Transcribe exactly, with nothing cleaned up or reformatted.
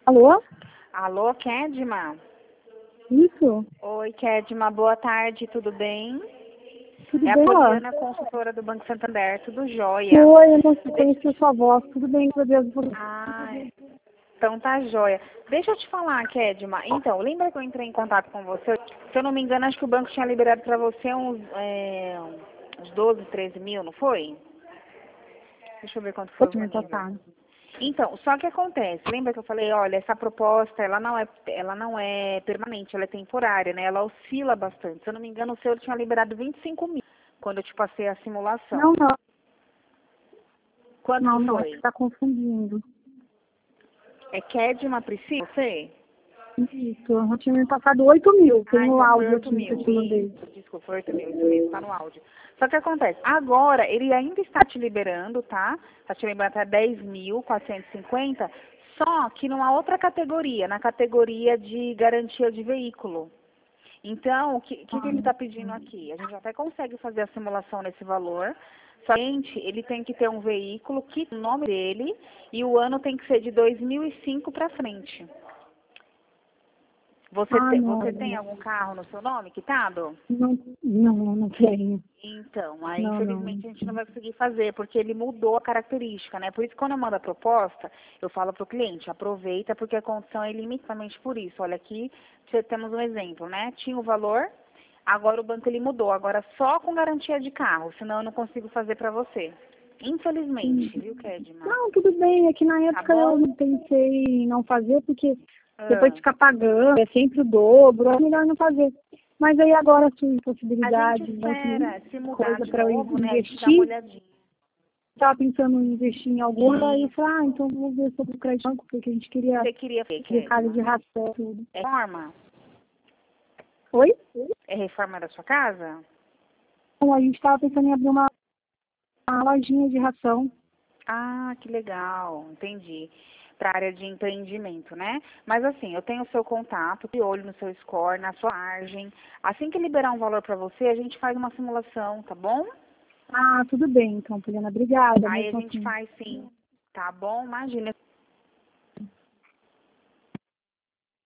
Alô? Alô, Kedma? Isso? Oi, Kedma, boa tarde, tudo bem? Tudo É a bem, ó? Poliana, consultora do Banco Santander, tudo jóia? Oi, eu não conheci a sua voz. Tudo bem, meu Deus. Ah, então tá jóia. Deixa eu te falar, Kedma. Então, lembra que eu entrei em contato com você? Se eu não me engano, acho que o banco tinha liberado pra você uns, é, uns doze, treze mil, não foi? Deixa eu ver quanto foi o Me nível. passar. Então, só que acontece, lembra que eu falei, olha, essa proposta, ela não é, ela não é permanente, ela é temporária, né? Ela oscila bastante. Se eu não me engano, o senhor tinha liberado vinte e cinco mil quando eu te passei a simulação. Não, não. Quanto Não, que não. foi? Você tá confundindo. É Kedma Priscila, você? Isso. Eu tinha me passado oito mil. Tem Ah, no então foi áudio oito aqui que mil. eu te mandei. Isso, desculpa, foi oito mil, isso mesmo, tá no áudio. Só que acontece, agora ele ainda está te liberando, tá? Está te liberando até dez mil quatrocentos e cinquenta, só que numa outra categoria, na categoria de garantia de veículo. Então, o que, que, que ele está pedindo aqui? A gente até consegue fazer a simulação nesse valor, somente ele tem que ter um veículo que o nome dele e o ano tem que ser de dois mil e cinco para frente. Você, Ah, te, não. você tem algum carro no seu nome quitado? Não, não, não tenho. Então, aí Não, infelizmente a não. gente não vai conseguir fazer, porque ele mudou a característica, né? Por isso, quando eu mando a proposta, eu falo para o cliente, aproveita, porque a condição é limitadamente por isso. Olha aqui, te- temos um exemplo, né? Tinha o valor, agora o banco ele mudou, agora só com garantia de carro, senão eu não consigo fazer para você. Infelizmente, viu, Kedma? Não, tudo bem. É que na Tá época eu bom? não pensei em não fazer, porque depois Ah. de ficar pagando, é sempre o dobro, é melhor não fazer. Mas aí agora surge A possibilidade gente de alguma espera, se mudar coisa de para eu novo, né? A gente dá uma investir. olhadinha. Estava pensando em investir em alguma, aí eu E falei, ah, então vamos ver sobre o crédito banco, porque a gente queria você queria ver, recado de Kedma? ração e tudo. É reforma? Oi? É reforma da sua casa? Então, a gente estava pensando em abrir uma, uma lojinha de ração. Ah, que legal, entendi. Para a área de empreendimento, né? Mas assim, eu tenho o seu contato, de olho no seu score, na sua margem. Assim que liberar um valor para você, a gente faz uma simulação, tá bom? Ah, tudo bem, então, Poliana, obrigada. Aí a Mesmo gente assim. faz sim, tá bom? Imagina.